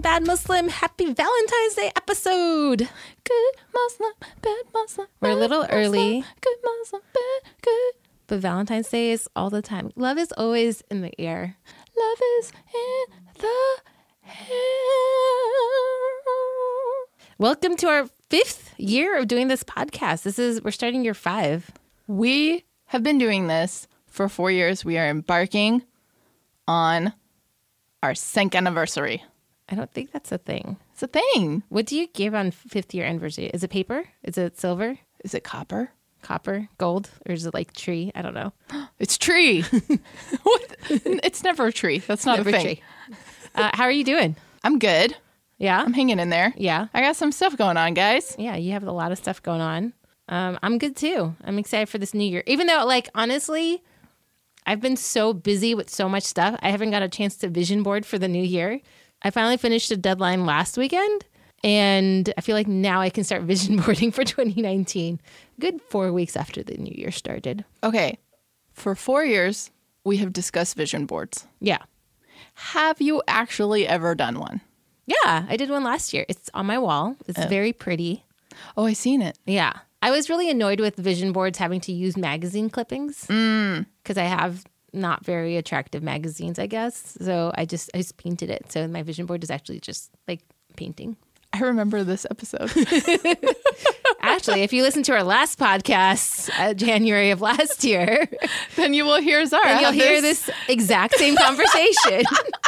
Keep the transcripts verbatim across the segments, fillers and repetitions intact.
Bad Muslim. Happy Valentine's Day episode. Good Muslim, bad Muslim. We're a little bad early. Muslim, good Muslim, bad, good. But Valentine's Day is all the time. Love is always in the air. Love is in the air. Welcome to our fifth year of doing this podcast. This is, we're starting year five. We have been doing this for four years. We are embarking on our cinq anniversary. I don't think that's a thing. It's a thing. What do you give on fifth year anniversary? Is it paper? Is it silver? Is it copper? Copper? Gold? Or is it like tree? I don't know. It's tree. What? It's never a tree. That's not Never a thing. tree. Uh, how are you doing? I'm good. Yeah? I'm hanging in there. Yeah. I got some stuff going on, guys. Yeah, you have a lot of stuff going on. Um, I'm good too. I'm excited for this new year. Even though, like, honestly, I've been so busy with so much stuff, I haven't got a chance to vision board for the new year. I finally finished a deadline last weekend, and I feel like now I can start vision boarding for twenty nineteen. Good four weeks after the new year started. Okay. For four years, we have discussed vision boards. Yeah. Have you actually ever done one? Yeah, I did one last year. It's on my wall. It's Oh. very pretty. Oh, I seen it. Yeah. I was really annoyed with vision boards having to use magazine clippings because I have not very attractive magazines, I guess. So I just I just painted it. So my vision board is actually just like painting. I remember this episode. Actually, if you listen to our last podcast, uh, January of last year, Then you will hear Zara. then you'll have hear this exact same conversation.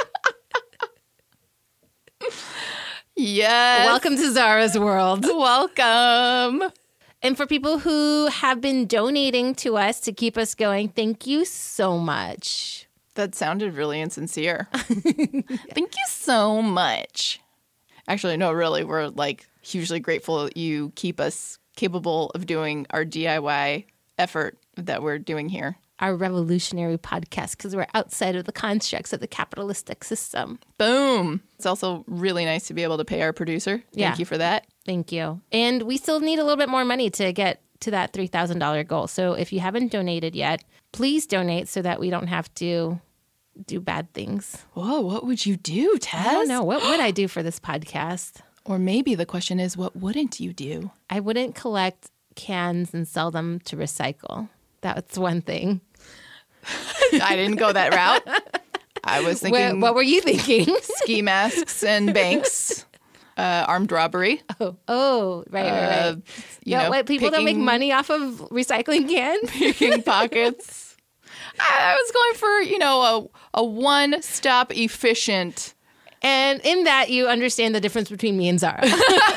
Yes. Welcome to Zara's world. Welcome. And for people who have been donating to us to keep us going, thank you so much. That sounded really insincere. Thank you so much. Actually, no, really, we're like hugely grateful that you keep us capable of doing our D I Y effort that we're doing here. Our revolutionary podcast because we're outside of the constructs of the capitalistic system. Boom. It's also really nice to be able to pay our producer. Thank Yeah. you for that. Thank you. And we still need a little bit more money to get to that three thousand dollars goal. So if you haven't donated yet, please donate so that we don't have to do bad things. Whoa, what would you do, Tess? I don't know. What would I do for this podcast? Or maybe the question is, what wouldn't you do? I wouldn't collect cans and sell them to recycle. That's one thing. I didn't go that route. I was What, thinking what were you thinking? ski masks and banks, uh, armed robbery. oh, oh, right, right, right. Uh, you no, know, wait, people don't make picking- money off of recycling cans? picking pockets. I was going for, you know, a, a one-stop efficient. And in that, you understand the difference between me and Zara.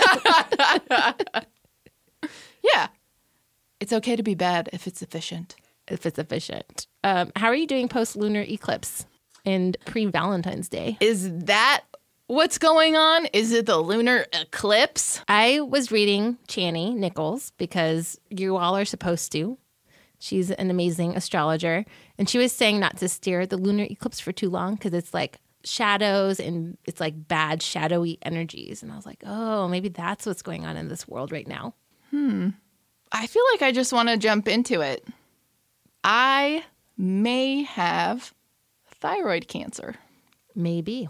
Yeah. It's okay to be bad if it's efficient. If it's efficient. Um, how are you doing post-lunar eclipse and pre-Valentine's Day? Is that what's going on? Is it the lunar eclipse? I was reading Chani Nichols because you all are supposed to. She's an amazing astrologer. And she was saying not to stare at the lunar eclipse for too long because it's like shadows and it's like bad shadowy energies. And I was like, oh, maybe that's what's going on in this world right now. I feel like I just want to jump into it. I may have thyroid cancer. Maybe.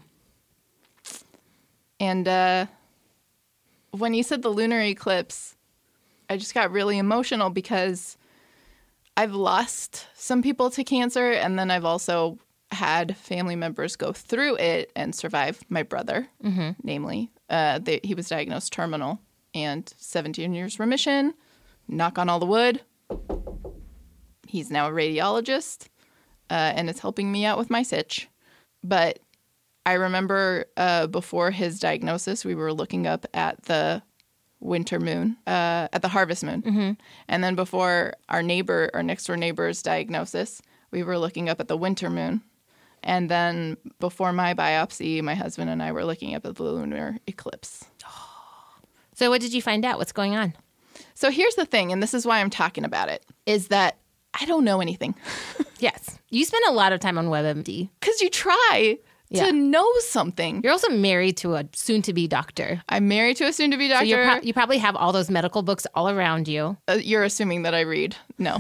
And uh, when you said the lunar eclipse, I just got really emotional because I've lost some people to cancer, and then I've also had family members go through it and survive. My brother, mm-hmm. namely, uh, they, he was diagnosed terminal and seventeen years remission. Knock on all the wood. He's now a radiologist, uh, and it's helping me out with my sitch. But I remember uh, before his diagnosis, we were looking up at the winter moon, uh, at the harvest moon. Mm-hmm. And then before our neighbor, our next door neighbor's diagnosis, we were looking up at the winter moon. And then before my biopsy, my husband and I were looking up at the lunar eclipse. So what did you find out? What's going on? So here's the thing, and this is why I'm talking about it, is that I don't know anything. Yes. You spend a lot of time on WebMD. Because you try Yeah. to know something. You're also married to a soon-to-be doctor. I'm married to a soon-to-be doctor. So you're pro- you probably have all those medical books all around you. Uh, you're assuming that I read. No.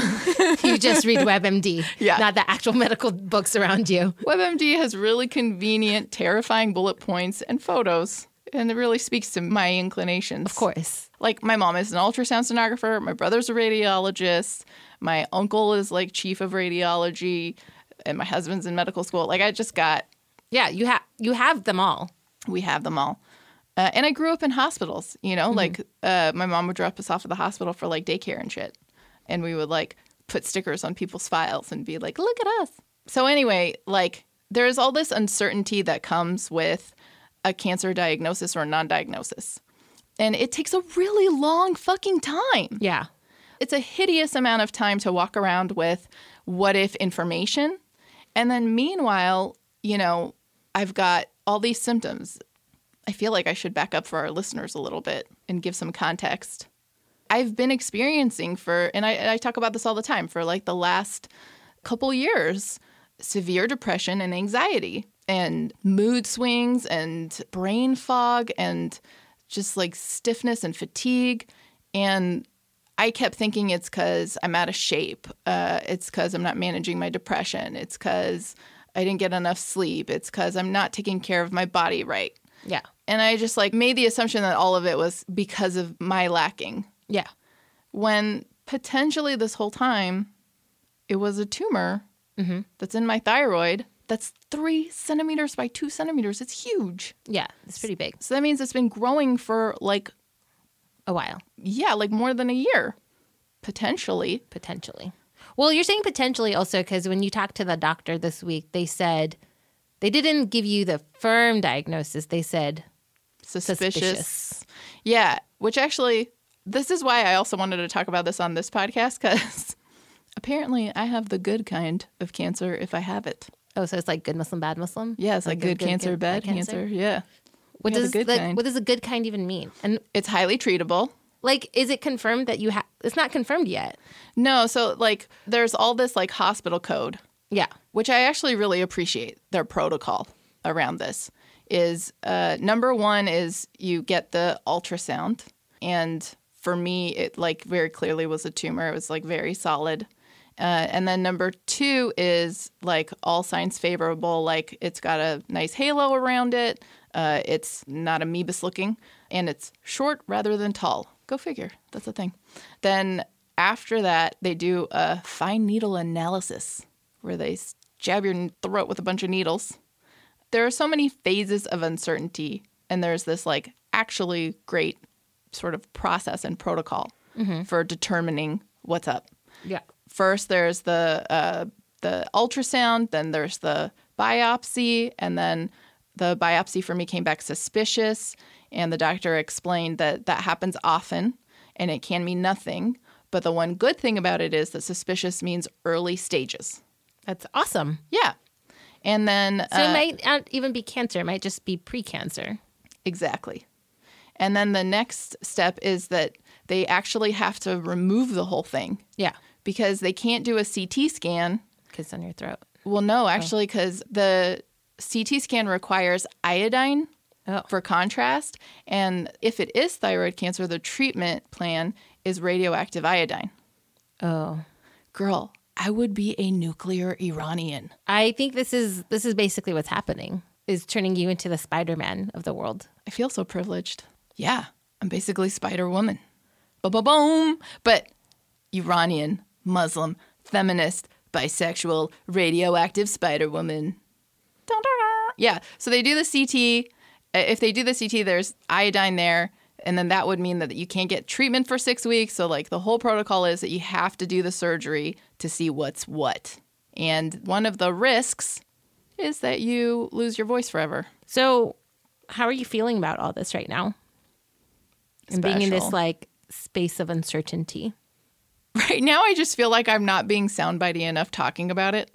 You just read WebMD, Yeah. not the actual medical books around you. WebMD has really convenient, terrifying bullet points and photos, and it really speaks to my inclinations. Of course. Like, my mom is an ultrasound sonographer. My brother's a radiologist. My uncle is, like, chief of radiology. And my husband's in medical school. Like, I just got... Yeah, you have you have them all. We have them all. Uh, and I grew up in hospitals, you know? Mm-hmm. Like, uh, my mom would drop us off at the hospital for, like, daycare and shit. And we would, like, put stickers on people's files and be like, look at us. So anyway, like, there's all this uncertainty that comes with a cancer diagnosis or non-diagnosis. And it takes a really long fucking time. Yeah. It's a hideous amount of time to walk around with what if information. And then meanwhile, you know, I've got all these symptoms. I feel like I should back up for our listeners a little bit and give some context. I've been experiencing for, and I, I talk about this all the time, for like the last couple years, severe depression and anxiety and mood swings and brain fog and just like stiffness and fatigue. And I kept thinking it's because I'm out of shape. Uh, it's because I'm not managing my depression. It's because I didn't get enough sleep. It's because I'm not taking care of my body right. Yeah. And I just like made the assumption that all of it was because of my lacking. Yeah. When potentially this whole time, it was a tumor mm-hmm. that's in my thyroid that's three centimeters by two centimeters. It's huge. Yeah, it's pretty big. So that means it's been growing for like a while. Yeah, like more than a year, potentially. Potentially. Well, you're saying potentially also because when you talked to the doctor this week, they said they didn't give you the firm diagnosis. They said suspicious. suspicious. Yeah, which actually, this is why I also wanted to talk about this on this podcast because apparently I have the good kind of cancer if I have it. Oh, so it's like good Muslim, bad Muslim? Yeah, it's like, like good, good cancer, good, bad, bad cancer. cancer. Yeah. What does the, what does a good kind even mean? And it's highly treatable. Like, is it confirmed that you have? It's not confirmed yet. No, so like there's all this like hospital code. Yeah, which I actually really appreciate their protocol around this. Is uh, number one is you get the ultrasound, and for me it like very clearly was a tumor. It was like very solid. Uh, and then number two is like all signs favorable. Like it's got a nice halo around it. Uh, it's not amoebus looking, and it's short rather than tall. Go figure. That's the thing. Then after that, they do a fine needle analysis where they jab your throat with a bunch of needles. There are so many phases of uncertainty, and there's this like actually great sort of process and protocol mm-hmm. for determining what's up. Yeah. First, there's the uh, the ultrasound, then there's the biopsy, and then the biopsy for me came back suspicious, and the doctor explained that that happens often, and it can mean nothing. But the one good thing about it is that suspicious means early stages. That's awesome. Yeah. And then... So uh, it might not even be cancer. It might just be pre-cancer. Exactly. And then the next step is that they actually have to remove the whole thing. Yeah. Because they can't do a C T scan. Because it's on your throat. Well, no, actually, because oh. the C T scan requires iodine oh. for contrast. And if it is thyroid cancer, the treatment plan is radioactive iodine. Oh. Girl, I would be a nuclear Iranian. I think this is this is basically what's happening, is turning you into the Spider-Man of the world. I feel so privileged. Yeah, I'm basically Spider-Woman. Ba-ba-boom! But Iranian, Muslim, feminist, bisexual, radioactive Spider-Woman. Yeah, so they do the C T. If they do the C T, there's iodine there, and then that would mean that you can't get treatment for six weeks. So, like, the whole protocol is that you have to do the surgery to see what's what. And one of the risks is that you lose your voice forever. So, how are you feeling about all this right now? And being in this, like, space of uncertainty. Right now, I just feel like I'm not being soundbitey enough talking about it.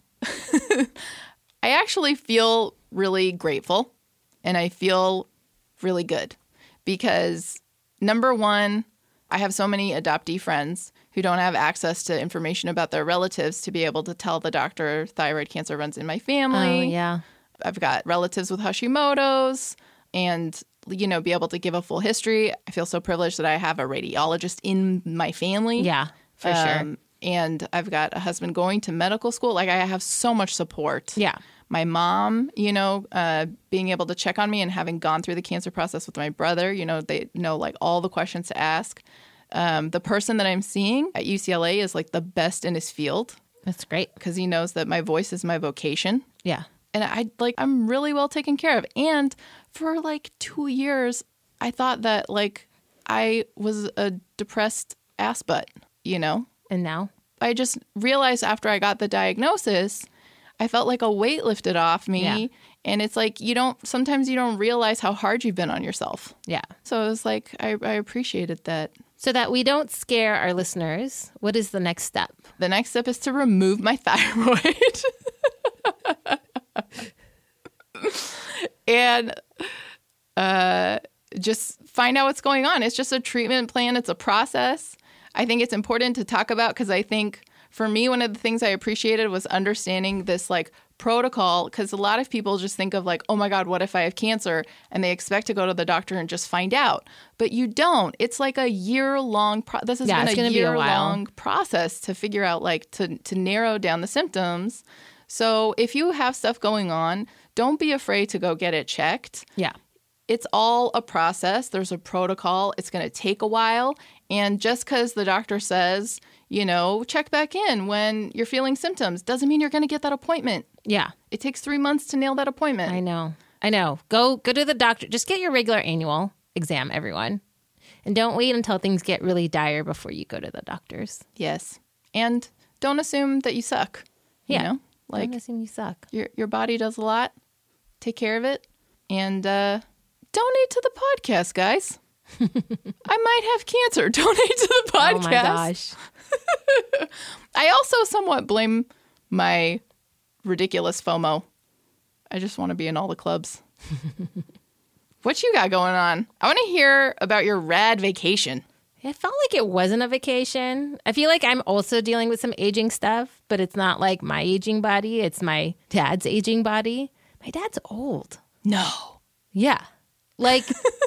I actually feel really grateful, and I feel really good because, number one, I have so many adoptee friends who don't have access to information about their relatives to be able to tell the doctor thyroid cancer runs in my family. Oh, yeah. I've got relatives with Hashimoto's and, you know, be able to give a full history. I feel so privileged that I have a radiologist in my family. Yeah, for sure. And I've got a husband going to medical school. Like, I have so much support. Yeah. My mom, you know, uh, being able to check on me and having gone through the cancer process with my brother, you know, they know like all the questions to ask. Um, the person that I'm seeing at U C L A is like the best in his field. That's great. Because he knows that my voice is my vocation. Yeah. And I like, I'm really well taken care of. And for like two years, I thought that like I was a depressed ass butt, you know? And now? I just realized after I got the diagnosis, I felt like a weight lifted off me. Yeah. And it's like, you don't, sometimes you don't realize how hard you've been on yourself. Yeah. So it was like, I, I appreciated that. So that we don't scare our listeners, what is the next step? The next step is to remove my thyroid. and uh, just find out what's going on. It's just a treatment plan. It's a process. I think it's important to talk about because I think for me, one of the things I appreciated was understanding this like protocol, because a lot of people just think of like, oh my God, what if I have cancer? And they expect to go to the doctor and just find out. But you don't. It's like a year long. Pro- this has Yeah, it's been a gonna be a year while. long process to figure out like to, to narrow down the symptoms. So if you have stuff going on, don't be afraid to go get it checked. Yeah. It's all a process. There's a protocol. It's going to take a while. And just because the doctor says, you know, check back in when you're feeling symptoms doesn't mean you're going to get that appointment. Yeah. It takes three months to nail that appointment. I know. I know. Go go to the doctor. Just get your regular annual exam, everyone. And don't wait until things get really dire before you go to the doctors. Yes. And don't assume that you suck. You Yeah. know? Like, Don't assume you suck. your your body does a lot. Take care of it. And uh, donate to the podcast, guys. I might have cancer. Donate to the podcast. Oh my gosh. I also somewhat blame my ridiculous FOMO. I just want to be in all the clubs. What you got going on? I want to hear about your rad vacation. It felt like it wasn't a vacation. I feel like I'm also dealing with some aging stuff, but it's not like my aging body. It's my dad's aging body. My dad's old. No. Yeah. Like,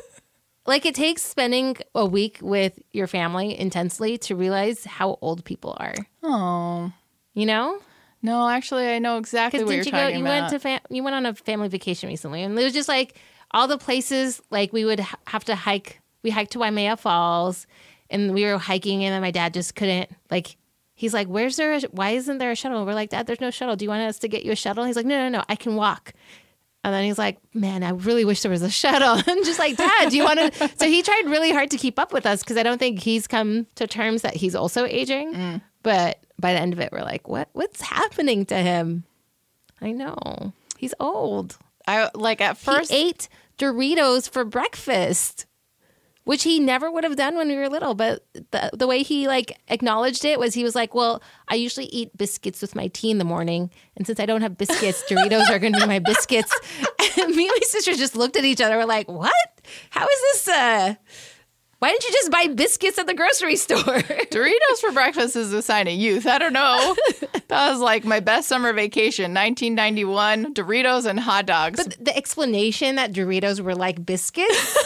like it takes spending a week with your family intensely to realize how old people are. Oh. You know? No, actually, I know exactly Because what you're didn't you go? talking You about. went to fam- you went on a family vacation recently, and it was just like all the places. Like we would ha- have to hike. We hiked to Waimea Falls, and we were hiking, and then my dad just couldn't. Like he's like, "Where's there? A, why isn't there a shuttle?" We're like, "Dad, there's no shuttle. Do you want us to get you a shuttle?" He's like, "No, no, no. I can walk." And then he's like, "Man, I really wish there was a shuttle." I'm just like, "Dad, do you want to?" So he tried really hard to keep up with us because I don't think he's come to terms that he's also aging. Mm. But by the end of it, we're like, "What? What's happening to him?" I know he's old. I like at first. He ate Doritos for breakfast, which he never would have done when we were little. But the the way he like acknowledged it was he was like, "Well, I usually eat biscuits with my tea in the morning, and since I don't have biscuits, Doritos are going to be my biscuits." And me and my sister just looked at each other. We're like, "What? How is this? Uh, why didn't you just buy biscuits at the grocery store?" Doritos for breakfast is a sign of youth. I don't know. That was like my best summer vacation, nineteen ninety-one, Doritos and hot dogs. But the explanation that Doritos were like biscuits,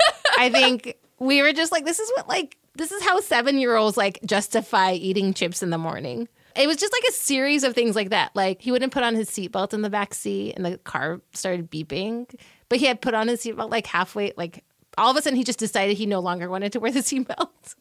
I think we were just like, this is what like, this is how seven-year-olds like justify eating chips in the morning. It was just like a series of things like that. Like he wouldn't put on his seatbelt in the back seat and the car started beeping, but he had put on his seatbelt like halfway, like all of a sudden he just decided he no longer wanted to wear the seatbelt.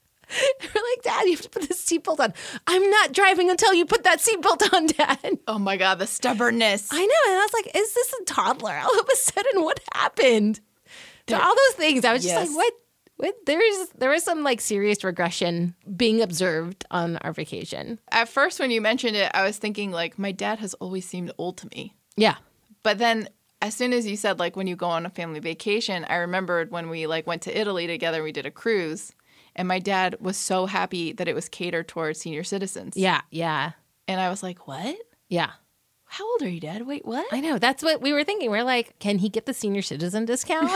We're like, "Dad, you have to put the seatbelt on." "I'm not driving until you put that seatbelt on, Dad." Oh my God, the stubbornness. I know. And I was like, is this a toddler? All of a sudden, what happened? So all those things, I was just Yes. like, what? What? There is there was some like serious regression being observed on our vacation. At first, when you mentioned it, I was thinking like, my dad has always seemed old to me. Yeah. But then as soon as you said like when you go on a family vacation, I remembered when we like went to Italy together, we did a cruise. And my dad was so happy that it was catered towards senior citizens. Yeah. Yeah. And I was like, what? Yeah. How old are you, Dad? Wait, what? I know. That's what we were thinking. We're like, can he get the senior citizen discount?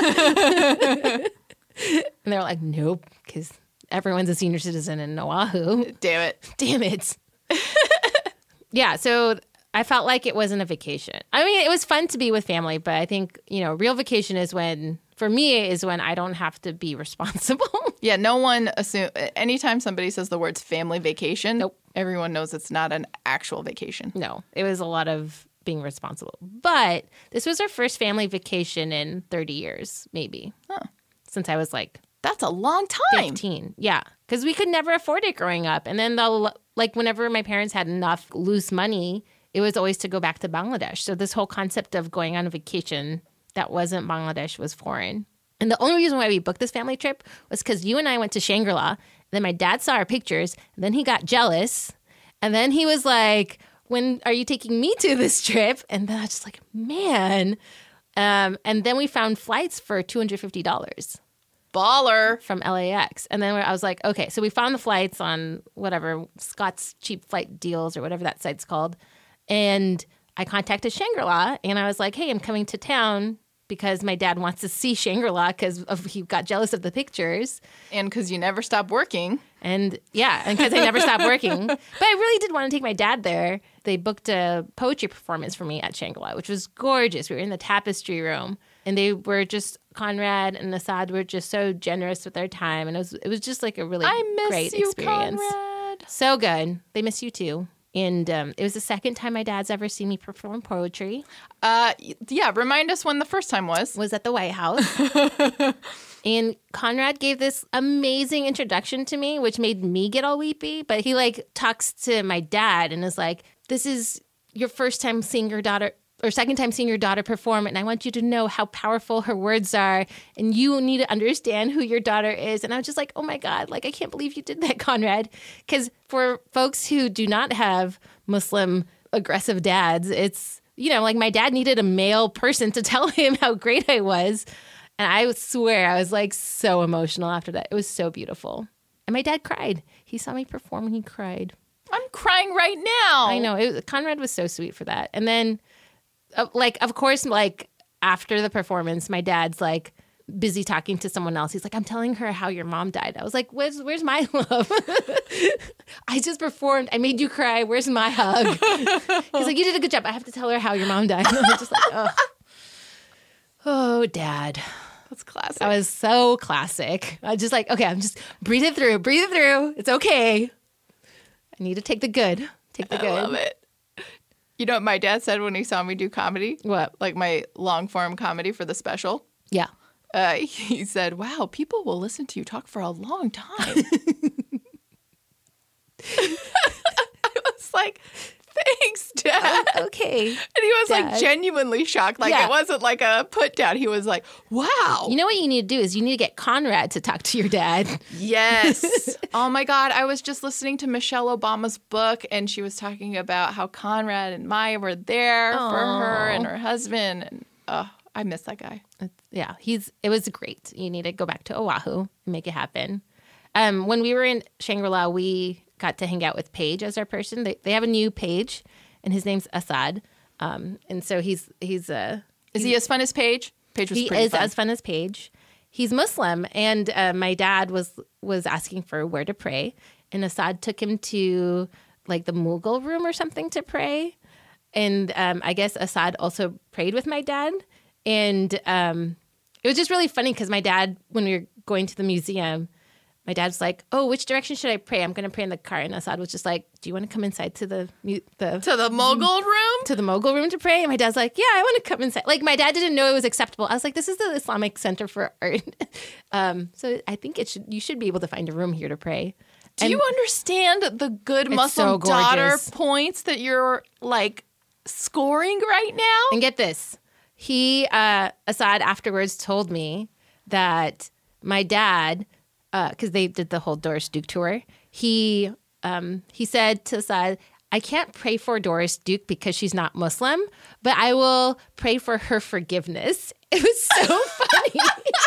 And they're like, nope, because everyone's a senior citizen in Oahu. Damn it. Damn it. Yeah. So I felt like it wasn't a vacation. I mean, it was fun to be with family, but I think, you know, real vacation is when, for me, is when I don't have to be responsible. Yeah, no one assume. Anytime somebody says the words family vacation, Nope. everyone knows it's not an actual vacation. No, it was a lot of being responsible. But this was our first family vacation in thirty years, maybe. Huh. Since I was like That's a long time. fifteen. Yeah, because we could never afford it growing up. And then, the like, whenever my parents had enough loose money, it was always to go back to Bangladesh. So this whole concept of going on a vacation that wasn't Bangladesh was foreign. And the only reason why we booked this family trip was because you and I went to Shangri-La. And then my dad saw our pictures. And then he got jealous. And then he was like, when are you taking me to this trip? And then I was just like, man. Um, and then we found flights for two hundred fifty dollars. Baller. From L A X. And then I was like, okay, so we found the flights on whatever, Scott's Cheap Flight Deals or whatever that site's called. And I contacted Shangri-La and I was like, hey, I'm coming to town because my dad wants to see Shangri-La because he got jealous of the pictures. And because you never stop working. And yeah, and because I never stopped working. But I really did want to take my dad there. They booked a poetry performance for me at Shangri-La, which was gorgeous. We were in the tapestry room. And they were just, Conrad and Asad were just so generous with their time. And it was it was just like a really I miss great you, experience. Conrad. So good. They miss you too. And um, it was the second time my dad's ever seen me perform poetry. Uh, yeah, remind us when the first time was. Was at the White House. And Conrad gave this amazing introduction to me, which made me get all weepy. But he like talks to my dad and is like, this is your first time seeing your daughter or second time seeing your daughter perform. And I want you to know how powerful her words are. And you need to understand who your daughter is. And I was just like, oh my God, like, I can't believe you did that, Conrad. Because for folks who do not have Muslim aggressive dads, it's, you know, like my dad needed a male person to tell him how great I was. And I swear I was like so emotional after that. It was so beautiful. And my dad cried. He saw me perform and he cried. I'm crying right now. I know. It, Conrad was so sweet for that. And then, uh, like, of course, like after the performance, my dad's like busy talking to someone else. He's like, I'm telling her how your mom died. I was like, where's, where's my love? I just performed. I made you cry. Where's my hug? He's like, you did a good job. I have to tell her how your mom died. And I was just like, oh, oh, Dad. That's classic. I was so classic. I was just like, okay, I'm just breathe it through, breathe it through. It's okay. I need to take the good. Take the good. I love it. You know what my dad said when he saw me do comedy? What? Like my long form comedy for the special? Yeah. Uh, he said, wow, people will listen to you talk for a long time. I was like, thanks, Dad. Okay. And he was Dad. like genuinely shocked. Like Yeah. it wasn't like a put down. He was like, wow. You know what you need to do is you need to get Conrad to talk to your dad. Yes. Oh my God. I was just listening to Michelle Obama's book and she was talking about how Conrad and Maya were there for her and her husband. And oh, I miss that guy. It's- yeah, he's. It was great. You need to go back to Oahu and make it happen. Um, when we were in Shangri-La, we got to hang out with Paige as our person. They they have a new Paige, and his name's Asad. Um, and so he's he's a Is he as fun as Paige? Paige was he pretty is fun. as fun as Paige. He's Muslim, and uh, my dad was was asking for where to pray, and Asad took him to like the Mughal room or something to pray, and um, I guess Asad also prayed with my dad, and um, it was just really funny because my dad, when we were going to the museum, my dad's like, "Oh, which direction should I pray? I'm going to pray in the car," and Asad was just like, "Do you want to come inside to the mu- the To the Mughal room? to the Mughal room to pray?" And my dad's like, "Yeah, I want to come inside." Like my dad didn't know it was acceptable. I was like, "This is the Islamic Center for Art," um, so I think it should. You should be able to find a room here to pray. Do And you understand the good It's Muslim so daughter gorgeous. points that you're like scoring right now? And get this, he uh, Assad afterwards told me that my dad, because they did the whole Doris Duke tour, he um, he said to Assad, "I can't pray for Doris Duke because she's not Muslim, but I will pray for her forgiveness." It was so funny.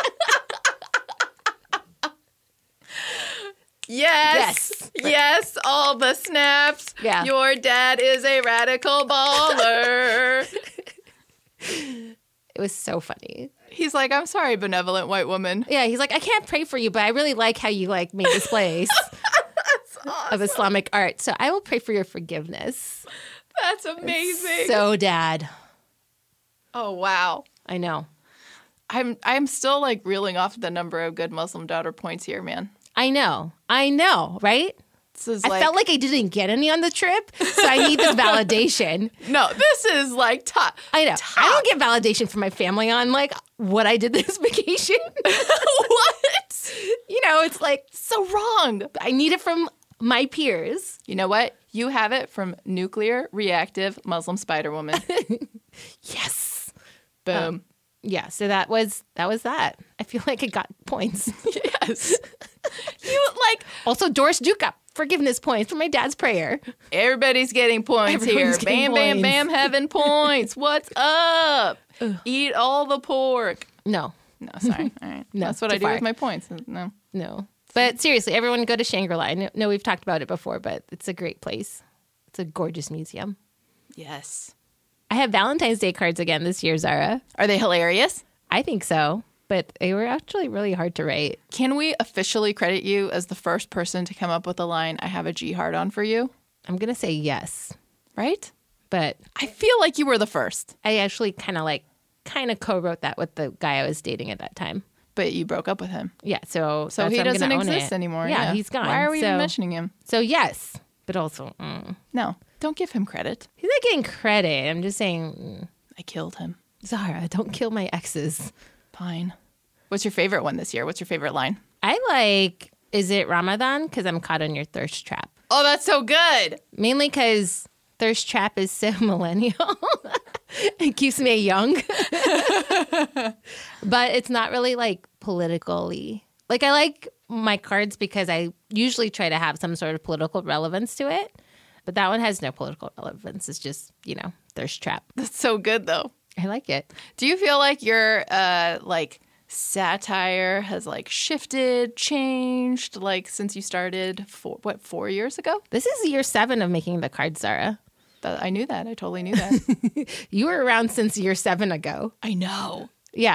Yes. Yes. Yes, all the snaps. Yeah. Your dad is a radical baller. It was so funny. He's like, I'm sorry, benevolent white woman. Yeah, he's like, "I can't pray for you, but I really like how you like made this place That's awesome. of Islamic art, so I will pray for your forgiveness." That's amazing. So dad. Oh, wow. I know. I'm I'm still like reeling off the number of good Muslim daughter points here, man. I know. I know, right? This is I like, felt like I didn't get any on the trip, so I need this validation. no, this is like top. I know. top. I don't get validation from my family on like what I did this vacation. What? You know, it's like So wrong. I need it from my peers. You know what? You have it from nuclear reactive Muslim Spider Woman. Yes. Boom. Yeah, so that was that was that. I feel like I got points. Yes. You like Also, Doris Duka, forgiveness points for my dad's prayer. everybody's getting points Everyone's here. getting Bam, bam, points. bam, having points. What's up? Eat all the pork. No, No, sorry. All right. No, That's what too I do far. with my points. No. no. But seriously, everyone go to Shangri-La. I know, know we've talked about it before, but it's a great place. It's a gorgeous museum. Yes. I have Valentine's Day cards again this year, Zara. Are they hilarious? I think so, but they were actually really hard to write. Can we officially credit you as the first person to come up with the line, I have a G hard on for you? I'm going to say yes, Right? but I feel like you were the first, I actually kind of like, kind of co-wrote that with the guy I was dating at that time. but you broke up with him. Yeah, so So that's he how I'm doesn't gonna own exist it. anymore. Yeah, he's gone. Why are we so, even mentioning him? So yes, but also mm, No, don't give him credit. he's not getting credit. I'm just saying, mm, I killed him. Zara, don't kill my exes. Fine. What's your favorite one this year? What's your favorite line? I like, is it Ramadan? Because I'm caught on your thirst trap. Oh, that's so good. Mainly because thirst trap is so millennial. It keeps me young. But it's not really like politically. Like I like my cards because I usually try to have some sort of political relevance to it. But that one has no political relevance. It's just, you know, thirst trap. That's so good, though. I like it. Do you feel like your uh, like satire has like shifted, changed, like since you started four, what four years ago? This is year seven of making the cards, Zara. That, I knew that. I totally knew that. You were around since year seven ago. I know. Yeah.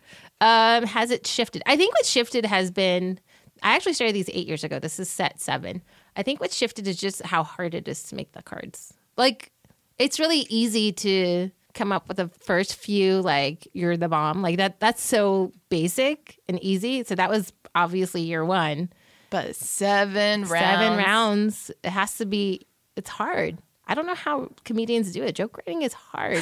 Um, has it shifted? I think what shifted has been, I actually started these eight years ago. This is set seven. I think what shifted is just how hard it is to make the cards. Like, it's really easy to come up with the first few, like, you're the bomb. Like, that. that's so basic and easy. So that was obviously year one. But seven rounds. Seven rounds. It has to be, it's hard. I don't know how comedians do it. Joke writing is hard.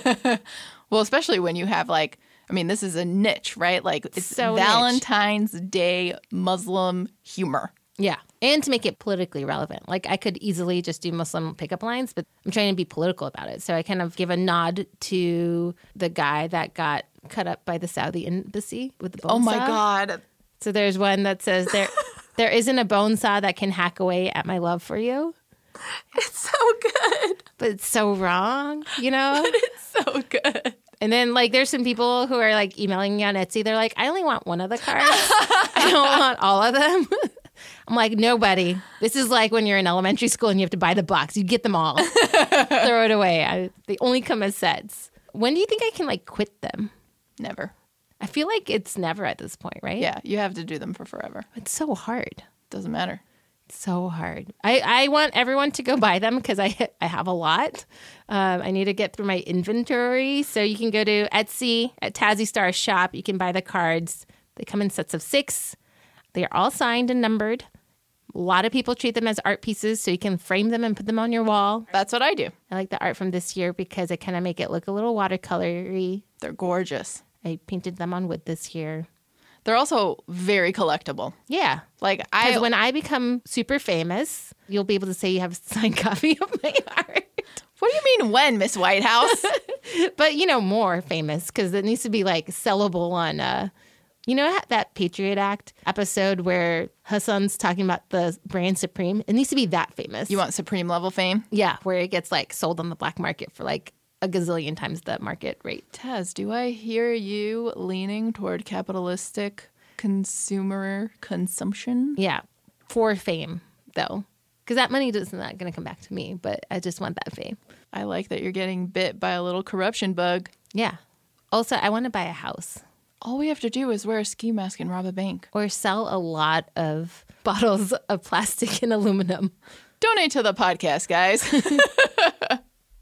Well, especially when you have like, I mean, this is a niche, right? Like it's So niche. Valentine's Day Muslim humor. Yeah. And to make it politically relevant. Like I could easily just do Muslim pickup lines, but I'm trying to be political about it. So I kind of give a nod to the guy that got cut up by the Saudi embassy with the bone Oh my saw. God. So there's one that says there there isn't a bone saw that can hack away at my love for you. It's so good. But it's so wrong, you know? It's so good. And then, like, there's some people who are, like, emailing me on Etsy. They're like, I only want one of the cards. I don't want all of them. I'm like, nobody. This is like when you're in elementary school and you have to buy the box. You get them all. Throw it away. I, they only come as sets. When do you think I can, like, quit them? Never. I feel like it's never at this point, right? Yeah, you have to do them for forever. It's so hard. Doesn't matter. It's so hard. I, I want everyone to go buy them because I I have a lot. Um, I need to get through my inventory. So you can go to Etsy at Tazzy Star Shop. You can buy the cards. They come in sets of six. They are all signed and numbered. A lot of people treat them as art pieces, so you can frame them and put them on your wall. That's what I do. I like the art from this year because I kind of make it look a little watercolory. They're gorgeous. I painted them on wood this year. They're also very collectible. Yeah. Like Because I when I become super famous, you'll be able to say you have a signed copy of my art. What do you mean when, Miss Whitehouse? But, you know, more famous because it needs to be like sellable on, uh, you know, that Patriot Act episode where Hassan's talking about the brand Supreme? It needs to be that famous. You want Supreme level fame? Yeah, where it gets like sold on the black market for like a gazillion times the market rate. Taz, do I hear you leaning toward capitalistic consumer consumption? Yeah, for fame, though. Because that money is not going to come back to me, but I just want that fame. I like that you're getting bit by a little corruption bug. Yeah. Also, I want to buy a house. All we have to do is wear a ski mask and rob a bank. Or sell a lot of bottles of plastic and aluminum. Donate to the podcast, guys.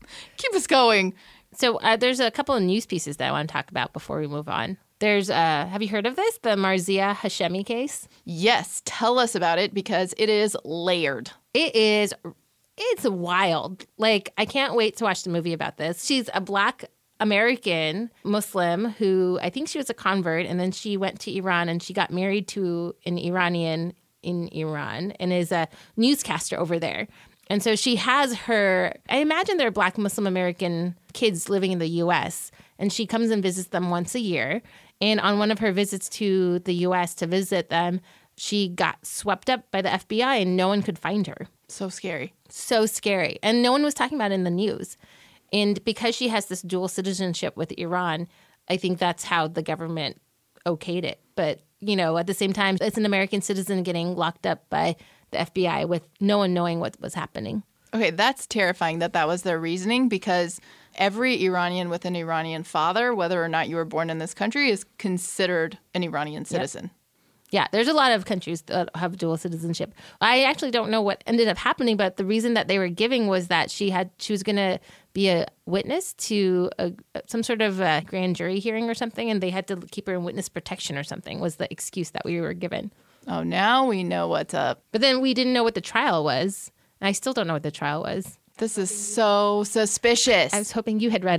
this going? So uh, there's a couple of news pieces that I want to talk about before we move on. There's, uh, have you heard of this? The Marzia Hashemi case? Yes, tell us about it because it is layered. It is, it's wild. Like, I can't wait to watch the movie about this. She's a Black American Muslim who, I think she was a convert, and then she went to Iran and she got married to an Iranian in Iran and is a newscaster over there. And so she has her, I imagine they're Black Muslim American kids living in the U S, and she comes and visits them once a year. And on one of her visits to the U S to visit them, she got swept up by the F B I and no one could find her. So scary. So scary. And no one was talking about it in the news. And because she has this dual citizenship with Iran, I think that's how the government okayed it. But, you know, at the same time, it's an American citizen getting locked up by the F B I with no one knowing what was happening. Okay, that's terrifying that that was their reasoning, because every Iranian with an Iranian father, whether or not you were born in this country, is considered an Iranian citizen. Yep. Yeah, there's a lot of countries that have dual citizenship. I actually don't know what ended up happening, but the reason that they were giving was that she had she was going to be a witness to a, some sort of a grand jury hearing or something, and they had to keep her in witness protection or something was the excuse that we were given. Oh, now we know what's up. But then we didn't know what the trial was. And I still don't know what the trial was. This is so suspicious. I was hoping you had read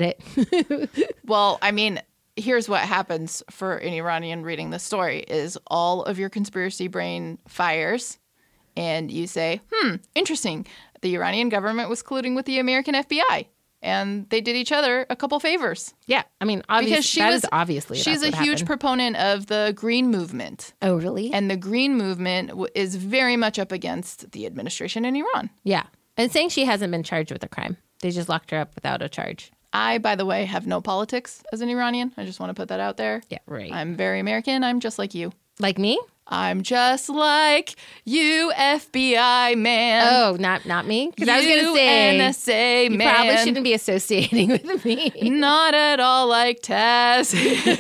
it. Well, I mean, here's what happens for an Iranian reading the story is all of your conspiracy brain fires and you say, hmm, interesting. The Iranian government was colluding with the American F B I. And they did each other a couple favors. Yeah, I mean, obviously, because she that was, is obviously she's that's a what huge happened. proponent of the Green Movement. Oh, really? And the Green Movement w- is very much up against the administration in Iran. Yeah, and saying she hasn't been charged with a crime. They just locked her up without a charge. I, by the way, have no politics as an Iranian. I just want to put that out there. Yeah, right. I'm very American. I'm just like you. Like me? I'm just like you, F B I man. Oh, not not me? Because I was going to say, N S A you man. probably shouldn't be associating with me. Not at all like Taz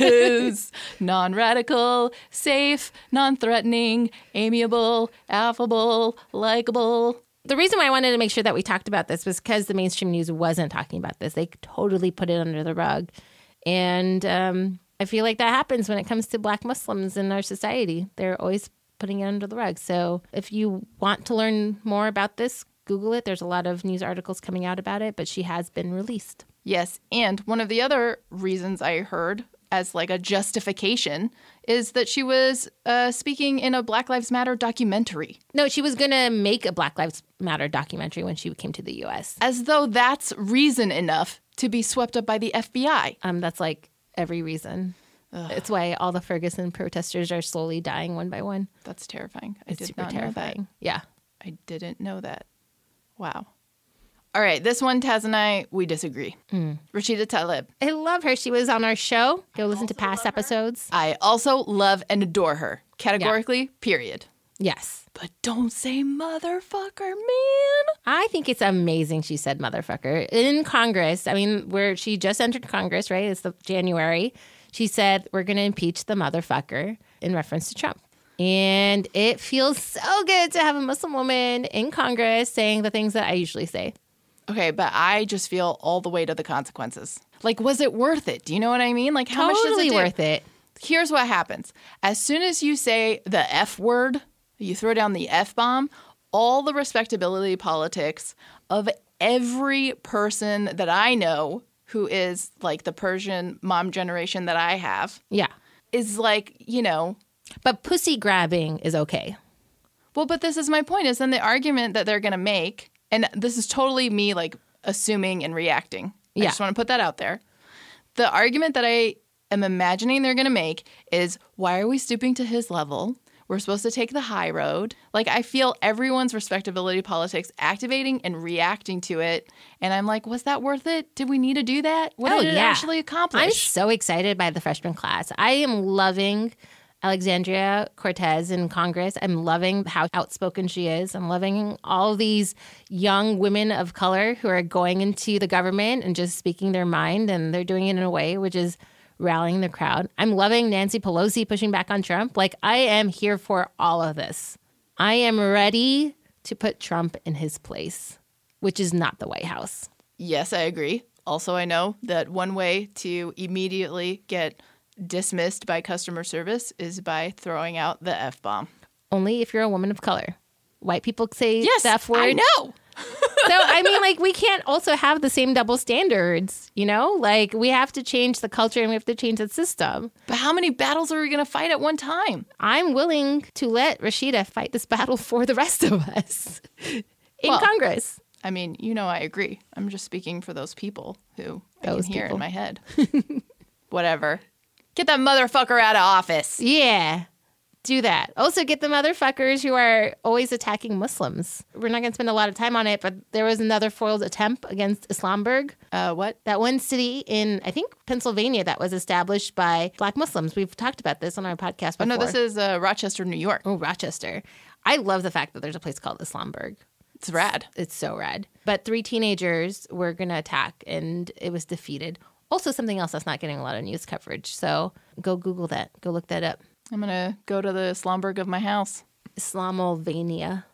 is. Non-radical, safe, non-threatening, amiable, affable, likable. The reason why I wanted to make sure that we talked about this was because the mainstream news wasn't talking about this. They totally put it under the rug. And um, I feel like that happens when it comes to Black Muslims in our society. They're always putting it under the rug. So if you want to learn more about this, Google it. There's a lot of news articles coming out about it, but she has been released. Yes, and one of the other reasons I heard as like a justification is that she was uh, speaking in a Black Lives Matter documentary. No, she was going to make a Black Lives Matter documentary when she came to the U S. As though that's reason enough to be swept up by the F B I. Um, that's like every reason. Ugh. It's why all the Ferguson protesters are slowly dying one by one. That's terrifying. I It's did super not terrifying. know that. Yeah. I didn't know that. Wow. All right, this one, Taz and I, we disagree. Mm. Rashida Tlaib. I love her. She was on our show. Go listen to past episodes. I also love and adore her. Categorically, yeah. Period. Yes. But don't say motherfucker, man. I think it's amazing she said motherfucker. In Congress, I mean, where she just entered Congress, right? It's the January. She said, we're going to impeach the motherfucker in reference to Trump. And it feels so good to have a Muslim woman in Congress saying the things that I usually say. Okay, but I just feel all the way to the consequences. Like, was it worth it? Do you know what I mean? Like, how totally much does it do? worth it. Here's what happens. As soon as you say the F word, you throw down the F-bomb, all the respectability politics of every person that I know who is like the Persian mom generation that I have. Yeah. Is like, you know. But pussy grabbing is okay. Well, but this is my point, is then the argument that they're going to make, and this is totally me like assuming and reacting. Yeah. I just want to put that out there. The argument that I am imagining they're going to make is, why are we stooping to his level? We're supposed to take the high road. Like, I feel everyone's respectability politics activating and reacting to it. And I'm like, was that worth it? Did we need to do that? What oh, did it yeah. actually accomplish? I'm so excited by the freshman class. I am loving Alexandria Cortez in Congress. I'm loving how outspoken she is. I'm loving all these young women of color who are going into the government and just speaking their mind. And they're doing it in a way which is rallying the crowd. I'm loving Nancy Pelosi pushing back on Trump. Like, I am here for all of this. I am ready to put Trump in his place, which is not the White House. Yes, I agree. Also, I know that one way to immediately get dismissed by customer service is by throwing out the F-bomb. Only if you're a woman of color. White people say Yes, the F word. I know. So, I mean, like, we can't also have the same double standards, you know? Like, we have to change the culture and we have to change the system. But how many battles are we going to fight at one time? I'm willing to let Rashida fight this battle for the rest of us in Well, Congress. I mean, you know, I agree. I'm just speaking for those people who I Those can hear people. in my head. Whatever. Get that motherfucker out of office. Yeah, do that. Also, get the motherfuckers who are always attacking Muslims. We're not going to spend a lot of time on it, but there was another foiled attempt against Islamburg. Uh, what? That one city in, I think, Pennsylvania that was established by Black Muslims. We've talked about this on our podcast before. Oh, no, this is uh, Rochester, New York. Oh, Rochester. I love the fact that there's a place called Islamburg. It's rad. It's so rad. But three teenagers were going to attack, and it was defeated. Also, something else that's not getting a lot of news coverage. So go Google that. Go look that up. I'm going to go to the Slumberg of my house. Islamovania.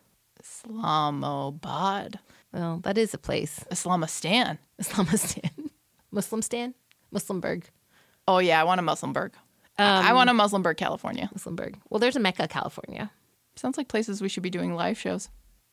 Islamabad. Well, that is a place. Islamistan. Islamistan. Muslimstan? Muslimburg. Oh, yeah, I want a Muslimburg. Um, I want a Muslimburg, California. Muslimburg. Well, there's a Mecca, California. Sounds like places we should be doing live shows.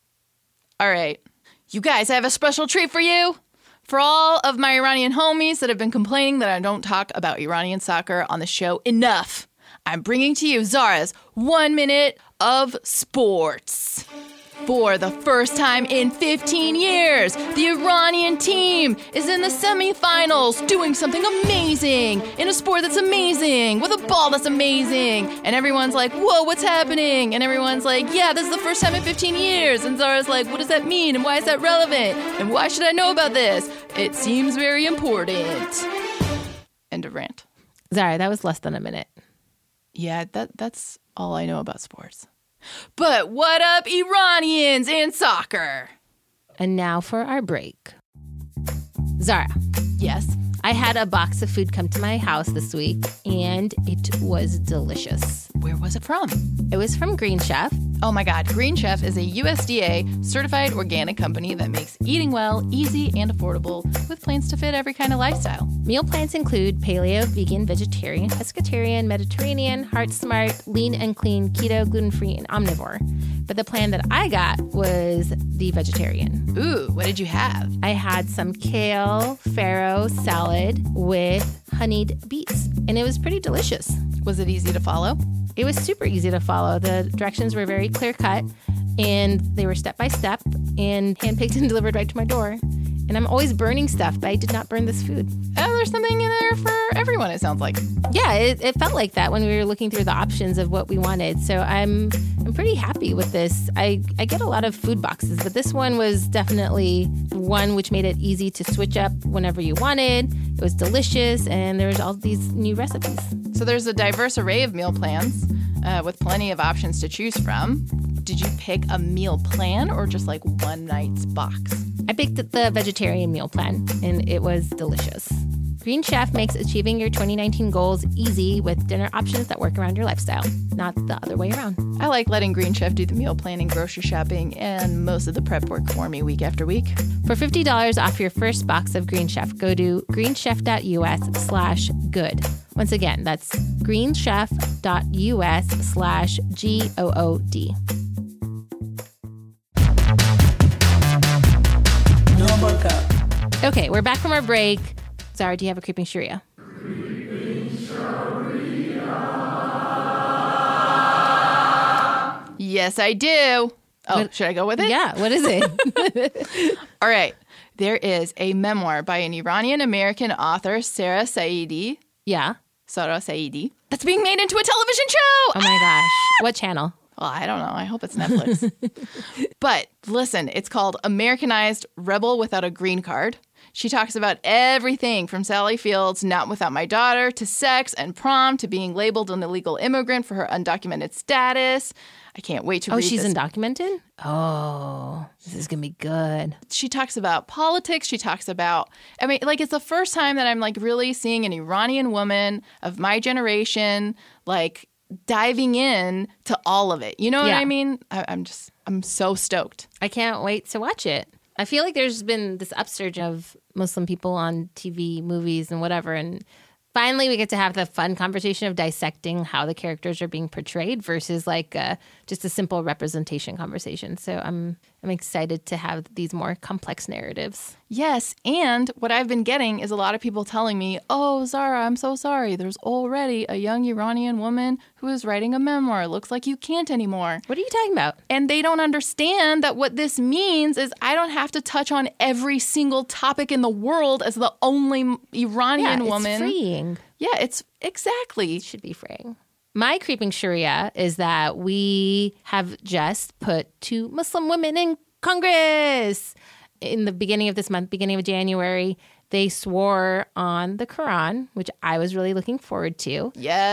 All right. You guys, I have a special treat for you. For all of my Iranian homies that have been complaining that I don't talk about Iranian soccer on the show enough, I'm bringing to you Zara's One Minute of Sports. For the first time in fifteen years, the Iranian team is in the semifinals doing something amazing in a sport that's amazing with a ball that's amazing. And everyone's like, whoa, what's happening? And everyone's like, yeah, this is the first time in fifteen years. And Zara's like, what does that mean? And why is that relevant? And why should I know about this? It seems very important. End of rant. Zara, that was less than a minute. Yeah, that that's all I know about sports. But what up, Iranians in soccer? And now for our break. Zara, Yes. I had a box of food come to my house this week, and it was delicious. Where was it from? It was from Green Chef. Oh my God, Green Chef is a U S D A certified organic company that makes eating well easy and affordable with plans to fit every kind of lifestyle. Meal plans include paleo, vegan, vegetarian, pescatarian, Mediterranean, heart smart, lean and clean, keto, gluten-free, and omnivore. But the plan that I got was the vegetarian. Ooh, what did you have? I had some kale farro salad with honeyed beets, and it was pretty delicious. Was it easy to follow? It was super easy to follow. The directions were very clear cut, and they were step by step and handpicked and delivered right to my door. And I'm always burning stuff, but I did not burn this food. Oh, there's something in there for everyone, it sounds like. Yeah, it, it felt like that when we were looking through the options of what we wanted. So I'm I'm pretty happy with this. I, I get a lot of food boxes, but this one was definitely one which made it easy to switch up whenever you wanted. It was delicious, and there was all these new recipes. So there's a diverse array of meal plans uh, with plenty of options to choose from. Did you pick a meal plan or just like one night's box? I picked the vegetarian meal plan, and it was delicious. Green Chef makes achieving your twenty nineteen goals easy with dinner options that work around your lifestyle, not the other way around. I like letting Green Chef do the meal planning, grocery shopping, and most of the prep work for me week after week. For fifty dollars off your first box of Green Chef, go to greenchef.us slash good. Once again, that's greenchef.us slash G O O D. Okay, we're back from our break. Zara, do you have a creeping Sharia? Creeping Sharia. Yes, I do. Oh, What- should I go with it? Yeah, what is it? All right. There is a memoir by an Iranian-American author, Sarah Saidi, Yeah. Sarah Saidi, that's being made into a television show. Oh my gosh. What channel? Well, I don't know. I hope it's Netflix. But listen, it's called Americanized Rebel Without a Green Card. She talks about everything from Sally Field's Not Without My Daughter to sex and prom to being labeled an illegal immigrant for her undocumented status. I can't wait to Oh, read she's this. undocumented? Oh, this is going to be good. She talks about politics. She talks about, I mean, like, it's the first time that I'm, like, really seeing an Iranian woman of my generation, like, diving in to all of it. You know what Yeah. I mean? I, I'm just, I'm so stoked. I can't wait to watch it. I feel like there's been this upsurge of Muslim people on T V, movies, and whatever. And finally, we get to have the fun conversation of dissecting how the characters are being portrayed versus like uh, just a simple representation conversation. So I'm I'm excited to have these more complex narratives. Yes, and what I've been getting is a lot of people telling me, oh, Zara, I'm so sorry. There's already a young Iranian woman who is writing a memoir. Looks like you can't anymore. What are you talking about? And they don't understand that what this means is I don't have to touch on every single topic in the world as the only Iranian yeah, woman. It's freeing. Yeah, it's exactly. It should be freeing. My creeping Sharia is that we have just put two Muslim women in Congress. In the beginning of this month, beginning of January, they swore on the Quran, which I was really looking forward to.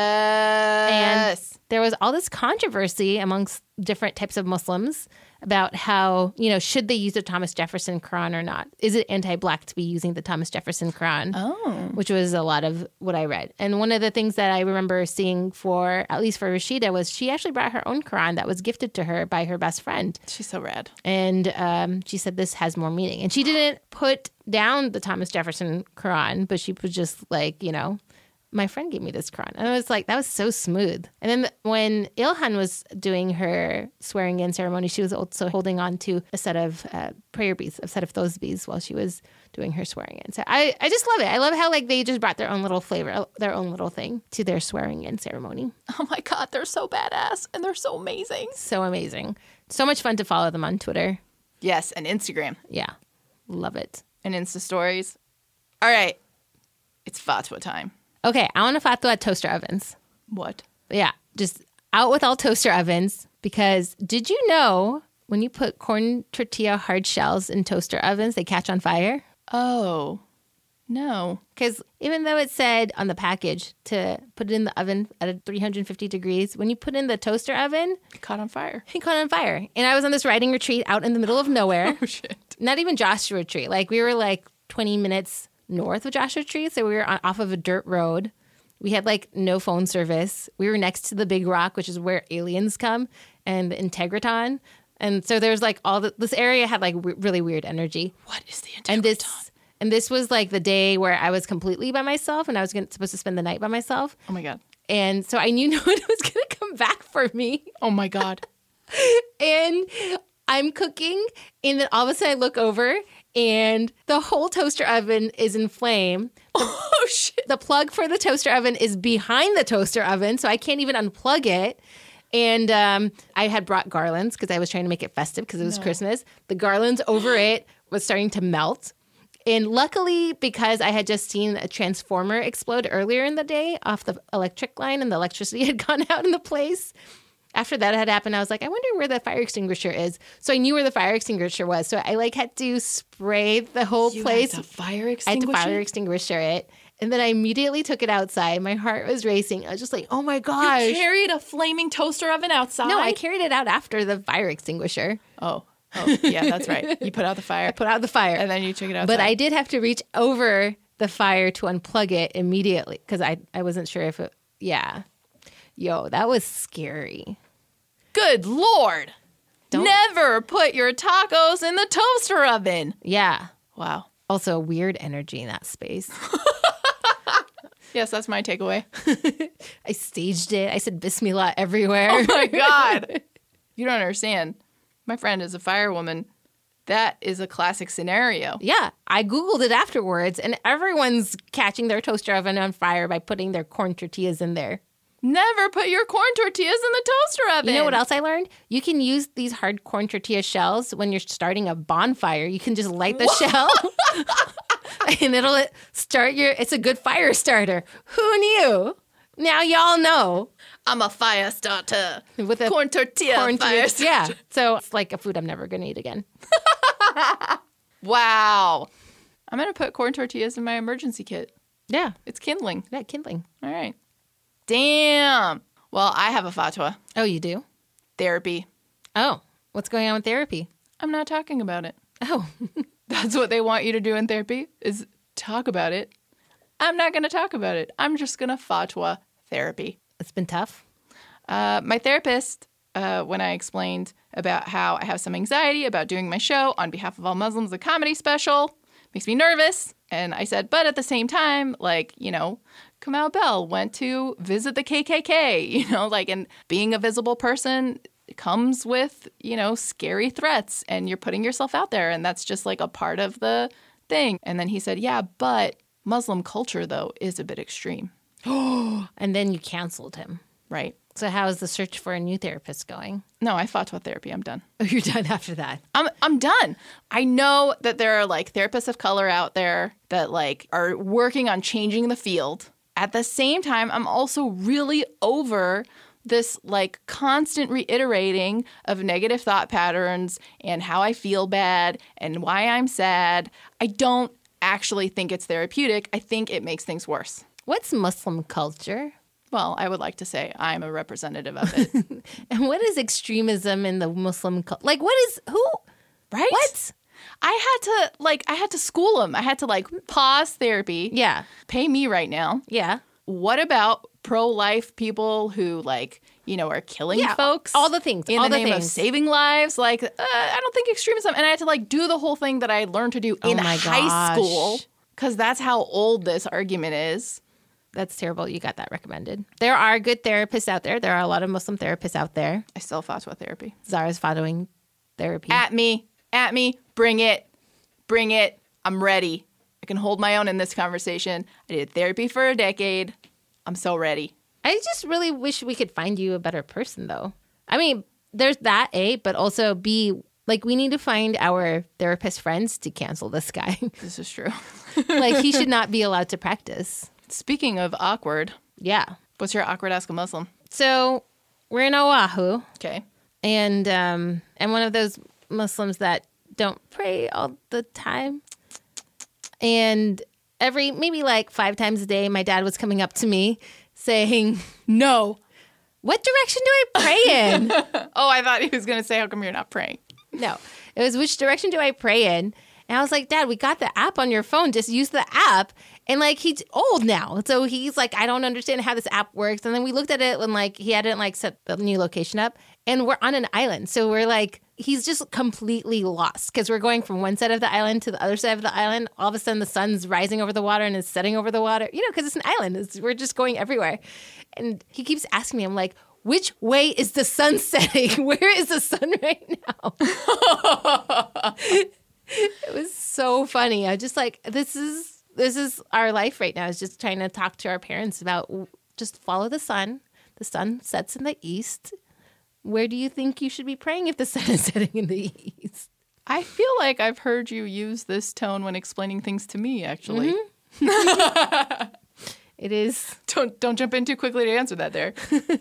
Yes. And there was all this controversy amongst different types of Muslims about how, you know, should they use the Thomas Jefferson Quran or not? Is it anti-Black to be using the Thomas Jefferson Quran? Oh. Which was a lot of what I read. And one of the things that I remember seeing for, at least for Rashida, was she actually brought her own Quran that was gifted to her by her best friend. She's so rad. And um, she said this has more meaning. And she didn't put down the Thomas Jefferson Quran, but she was just like, you know, my friend gave me this Quran. And I was like, that was so smooth. And then when Ilhan was doing her swearing in ceremony, she was also holding on to a set of uh, prayer beads, a set of those beads while she was doing her swearing in. So I, I just love it. I love how like they just brought their own little flavor, their own little thing to their swearing in ceremony. Oh my God, they're so badass and they're so amazing. So amazing. So much fun to follow them on Twitter. Yes, and Instagram. Yeah. Love it. And Insta stories. All right. It's fatwa time. Okay, I want to fatwa at toaster ovens. What? Yeah, just out with all toaster ovens, because did you know when you put corn tortilla hard shells in toaster ovens, they catch on fire? Oh, no. Because even though it said on the package to put it in the oven at three hundred fifty degrees, when you put it in the toaster oven, It caught on fire. it caught on fire. And I was on this riding retreat out in the middle of nowhere. Oh, shit. Not even Joshua Retreat. Like we were like twenty minutes north of Joshua Retreat. So we were on, off of a dirt road. We had like no phone service. We were next to the big rock, which is where aliens come, and the Integratron. And so there's like all the, this area had like w- really weird energy. What is the Integratron? And this, and this was like the day where I was completely by myself and I was gonna, supposed to spend the night by myself. Oh, my God. And so I knew no one was going to come back for me. Oh, my God. And I'm cooking, and then all of a sudden I look over, and the whole toaster oven is in flame. Oh, shit. The plug for the toaster oven is behind the toaster oven, so I can't even unplug it. And um, I had brought garlands because I was trying to make it festive because it was No. Christmas. The garlands over it was starting to melt. And luckily, because I had just seen a transformer explode earlier in the day off the electric line and the electricity had gone out in the place, after that had happened, I was like, I wonder where the fire extinguisher is. So I knew where the fire extinguisher was. So I like had to spray the whole You place. had to fire I had extinguisher? to fire extinguisher it. And then I immediately took it outside. My heart was racing. I was just like, oh my gosh. You carried a flaming toaster oven outside? No, I carried it out after the fire extinguisher. Oh. Oh, yeah, that's right. You put out the fire. I put out the fire. And then you took it outside. But I did have to reach over the fire to unplug it immediately because I, I wasn't sure if it, yeah. Yo, that was scary. Good Lord. Don't- Never put your tacos in the toaster oven. Yeah. Wow. Also, weird energy in that space. Yes, that's my takeaway. I staged it. I said Bismillah everywhere. Oh, my God. You don't understand. My friend is a firewoman. That is a classic scenario. Yeah, I Googled it afterwards, and everyone's catching their toaster oven on fire by putting their corn tortillas in there. Never put your corn tortillas in the toaster oven. You know what else I learned? You can use these hard corn tortilla shells when you're starting a bonfire. You can just light the shell, and it'll start your, it's a good fire starter. Who knew? Now y'all know. I'm a fire starter. With a corn tortilla corn fire tortilla- starter. Yeah, so it's like a food I'm never going to eat again. Wow. I'm going to put corn tortillas in my emergency kit. Yeah, It's kindling. that kindling. All right. Damn. Well, I have a fatwa. Oh, you do? Therapy. Oh, what's going on with therapy? I'm not talking about it. Oh, That's what they want you to do in therapy, is talk about it. I'm not going to talk about it. I'm just going to fatwa therapy. it's been tough. Uh, my therapist uh, when I explained about how I have some anxiety about doing my show on behalf of all Muslims, the comedy special. Makes me nervous. And I said, but at the same time, like, you know, Kamau Bell went to visit the K K K, you know, like, and being a visible person comes with, you know, scary threats, and you're putting yourself out there, and that's just like a part of the thing. And then he said, yeah, but Muslim culture, though, is a bit extreme. And then you canceled him. Right. So how is the search for a new therapist going? No, I fought with therapy. I'm done. Oh, you're done after that. I'm I'm done. I know that there are like therapists of color out there that like are working on changing the field. At the same time, I'm also really over this like constant reiterating of negative thought patterns and how I feel bad and why I'm sad. I don't actually think it's therapeutic. I think it makes things worse. What's Muslim culture? Well, I would like to say I'm a representative of it. And what is extremism in the Muslim culture? Like, what is, who? Right? What? I had to, like, I had to school them. I had to, like, pause therapy. Yeah. Pay me right now. Yeah. What about pro-life people who, like, you know, are killing Yeah, folks? all the things. In all the, the name things. of saving lives? Like, uh, I don't think extremism. And I had to, like, do the whole thing that I learned to do in Oh my high gosh. school. Because that's how old this argument is. That's terrible. You got that recommended. There are good therapists out there. There are a lot of Muslim therapists out there. I still fatwa therapy. Zara's following therapy. At me. At me. Bring it. Bring it. I'm ready. I can hold my own in this conversation. I did therapy for a decade. I'm so ready. I just really wish we could find you a better person, though. I mean, there's that, A, but also B, like, we need to find our therapist friends to cancel this guy. This is true. Like, he should not be allowed to practice. Speaking of awkward, Yeah. what's your awkward Ask a Muslim? So we're in Oahu, Okay. and um, I'm one of those Muslims that don't pray all the time. And every, maybe like five times a day, my dad was coming up to me saying, no, what direction do I pray in? Oh, I thought he was going to say, how come you're not praying? No, it was, which direction do I pray in? And I was like, Dad, we got the app on your phone. Just use the app. And like, he's old now. So he's like, I don't understand how this app works. And then we looked at it when like he hadn't like set the new location up, and we're on an island. So we're like, he's just completely lost because we're going from one side of the island to the other side of the island. All of a sudden the sun's rising over the water and is setting over the water, you know, because it's an island. It's, we're just going everywhere. And he keeps asking me, I'm like, which way is the sun setting? Where is the sun right now? It was so funny. I just like, this is this is our life right now, is just trying to talk to our parents about just follow the sun. The sun sets in the east. Where do you think you should be praying if the sun is setting in the east? I feel like I've heard you use this tone when explaining things to me, actually. Mm-hmm. It is. Don't don't jump in too quickly to answer that there.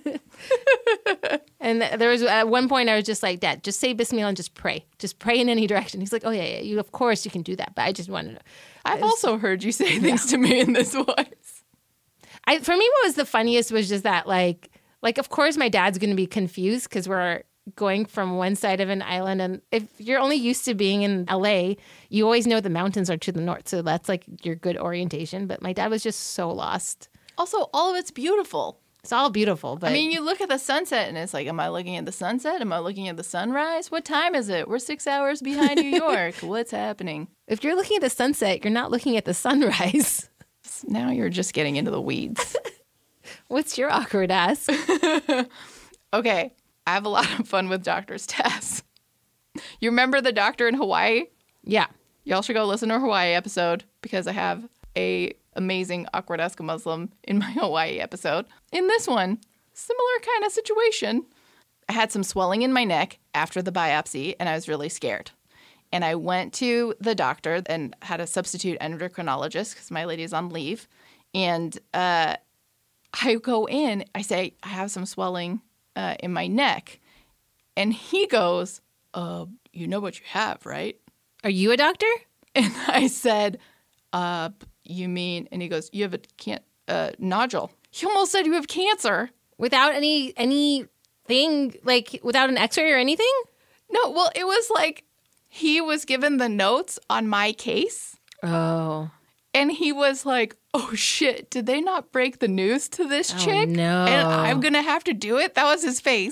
And there was at one point I was just like, Dad, just say Bismillah and just pray. Just pray in any direction. He's like, oh, yeah, yeah, you, of course you can do that. But I just wanted to. I've was, also heard you say things to me in this voice. I, for me, what was the funniest was just that, like, like of course my dad's going to be confused because we're going from one side of an island. And if you're only used to being in L A, you always know the mountains are to the north. So that's like your good orientation. But my dad was just so lost. Also, all of it's beautiful. It's all beautiful. But I mean, you look at the sunset and it's like, am I looking at the sunset? Am I looking at the sunrise? What time is it? We're six hours behind New York. What's happening? if you're looking at the sunset, you're not looking at the sunrise. Now you're just getting into the weeds. What's your awkward ass? Okay, I have a lot of fun with doctor's tests. You remember the doctor in Hawaii? Yeah. Y'all should go listen to our Hawaii episode because I have a amazing awkward Ask a Muslim in my Hawaii episode. In this one, similar kind of situation. I had some swelling in my neck after the biopsy, and I was really scared. And I went to the doctor and had a substitute endocrinologist because my lady's on leave. And uh, I go in, I say, I have some swelling uh, in my neck. And he goes, uh, you know what you have, right? Are you a doctor? And I said, uh, you mean, and he goes, you have a can- uh, nodule. He almost said you have cancer. Without any anything, like without an x-ray or anything? No, well, it was like he was given the notes on my case. Oh. And he was like, oh, shit, did they not break the news to this Oh, chick? no. And I'm going to have to do it? That was his face.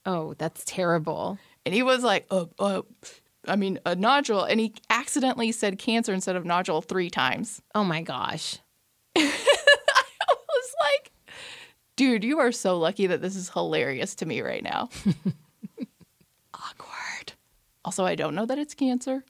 Oh, that's terrible. And he was like, uh, uh, I mean, a nodule. And he accidentally said cancer instead of nodule three times. Oh, my gosh. I was like, dude, you are so lucky that this is hilarious to me right now. Awkward. Also, I don't know that it's cancer.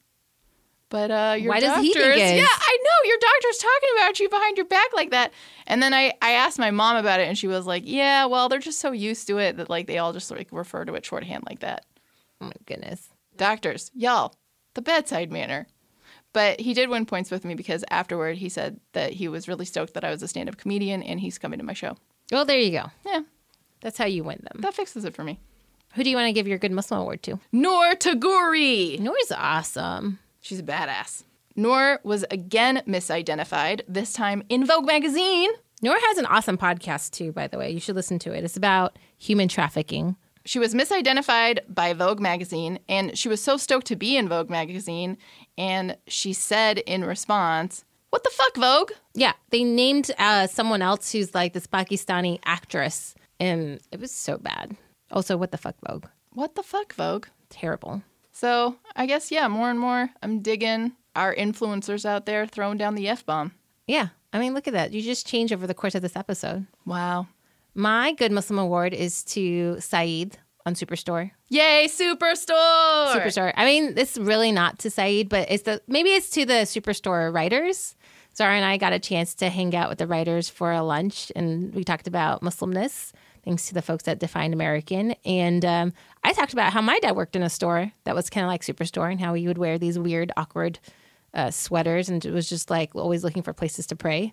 But uh, your Why does doctors, he think it is? yeah, I know your doctor's talking about you behind your back like that. And then I, I asked my mom about it, and she was like, "Yeah, well, they're just so used to it that like they all just like refer to it shorthand like that." Oh, my goodness. Doctors, y'all, the bedside manner. But he did win points with me because afterward he said that he was really stoked that I was a stand-up comedian, and he's coming to my show. Well, there you go. Yeah, That's how you win them. that fixes it for me. Who do you want to give your Good Muslim Award to? Noor Taguri. Noor's awesome. She's a badass. Noor was again misidentified, this time in Vogue magazine. Noor has an awesome podcast, too, by the way. You should listen to it. It's about human trafficking. She was misidentified by Vogue magazine, and she was so stoked to be in Vogue magazine, and she said in response, "What the fuck, Vogue?" Yeah, they named uh, someone else who's like this Pakistani actress, and it was so bad. Also, what the fuck, Vogue? What the fuck, Vogue? Terrible. So I guess, yeah, more and more I'm digging our influencers out there throwing down the F-bomb. Yeah, I mean, look at that. You just changed over the course of this episode. Wow. My Good Muslim Award is to Saeed on Superstore. Yay, Superstore! Superstore. I mean, it's really not to Saeed, but it's the maybe it's to the Superstore writers. Zara and I got a chance to hang out with the writers for a lunch, and we talked about Muslimness, thanks to the folks at Defined American. And um, I talked about how my dad worked in a store that was kind of like Superstore, and how he would wear these weird, awkward uh, sweaters, and it was just like always looking for places to pray,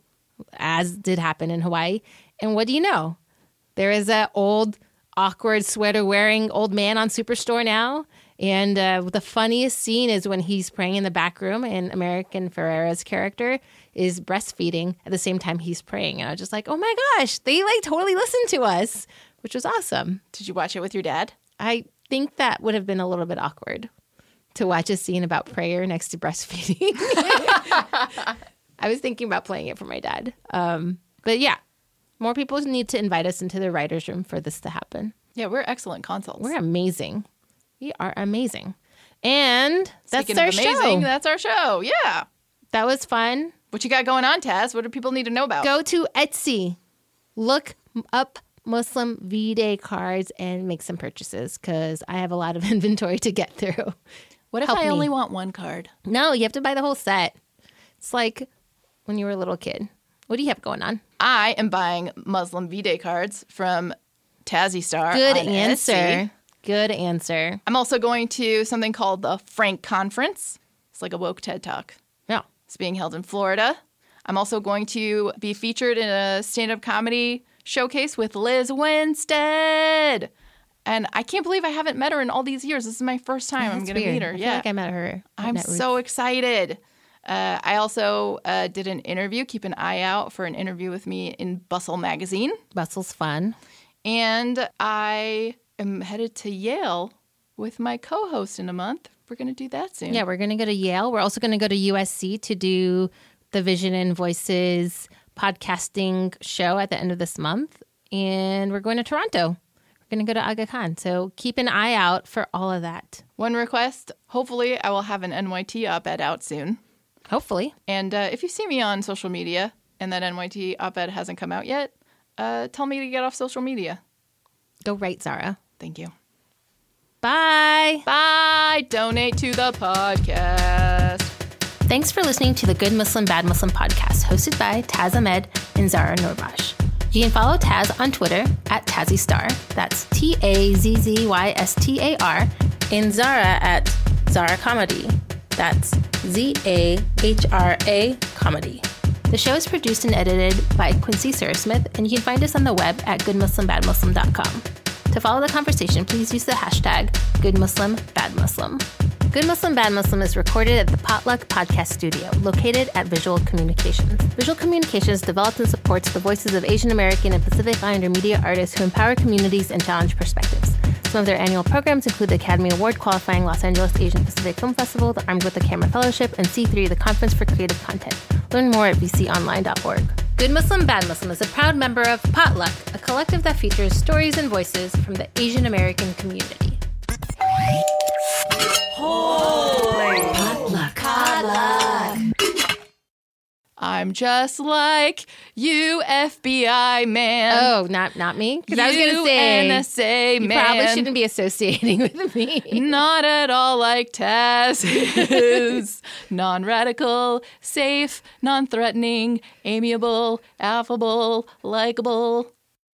as did happen in Hawaii. And what do you know? There is a old, awkward sweater-wearing old man on Superstore now. And uh, the funniest scene is when he's praying in the back room, and American Ferrera's character is breastfeeding at the same time he's praying. And I was just like, oh my gosh, they like totally listened to us, which was awesome. Did you watch it with your dad? I think that would have been a little bit awkward to watch a scene about prayer next to breastfeeding. I was thinking about playing it for my dad. Um, but yeah, more people need to invite us into the writer's room for this to happen. Yeah, we're excellent consults. We're amazing. We are amazing. And that's Speaking our of amazing, show. that's our show. Yeah. That was fun. What you got going on, Taz? What do people need to know about? Go to Etsy. Look up Muslim V-Day cards and make some purchases, because I have a lot of inventory to get through. What if Help I me. only want one card? No, you have to buy the whole set. It's like when you were a little kid. What do you have going on? I am buying Muslim V-Day cards from Tazzy Star. Good on answer. Etsy. Good answer. I'm also going to something called the Frank Conference. It's like a woke TED Talk. Yeah. It's being held in Florida. I'm also going to be featured in a stand-up comedy showcase with Liz Winstead. And I can't believe I haven't met her in all these years. This is my first time Yeah, I'm that's going to weird. meet her. I feel yeah. like I met her. I I'm met Ruth. so excited. Uh, I also uh, did an interview. Keep an eye out for an interview with me in Bustle magazine. Bustle's fun. And I am headed to Yale with my co-host in a month. We're going to do that soon. Yeah, we're going to go to Yale. We're also going to go to U S C to do the Vision and Voices podcasting show at the end of this month. And we're going to Toronto. We're going to go to Aga Khan. So keep an eye out for all of that. One request. Hopefully I will have an N Y T op-ed out soon. Hopefully. And uh, if you see me on social media and that N Y T op-ed hasn't come out yet, uh, tell me to get off social media. Go right, Zara. Thank you. Bye. Bye. Donate to the podcast. Thanks for listening to the Good Muslim, Bad Muslim podcast, hosted by Taz Ahmed and Zara Norbash. You can follow Taz on Twitter at Tazzy Star. That's T A Z Z Y S T A R. And Zara at Zara Comedy. That's Z A H R A Comedy. The show is produced and edited by Quincy Sarasmith, and you can find us on the web at good muslim bad muslim dot com. To follow the conversation, please use the hashtag GoodMuslimBadMuslim. Good Muslim, Bad Muslim is recorded at the Potluck Podcast Studio, located at Visual Communications. Visual Communications develops and supports the voices of Asian American and Pacific Islander media artists who empower communities and challenge perspectives. Some of their annual programs include the Academy Award qualifying Los Angeles Asian Pacific Film Festival, the Armed with the Camera Fellowship, and C three, the Conference for Creative Content. Learn more at v c online dot org. Good Muslim, Bad Muslim is a proud member of Potluck, a collective that features stories and voices from the Asian American community. Holy Potluck. Potluck. I'm just like you, F B I man. Oh, not not me? Because I was going to You say, N S A you man. probably shouldn't be associating with me. Not at all like Taz is. Non-radical, safe, non-threatening, amiable, affable, likable.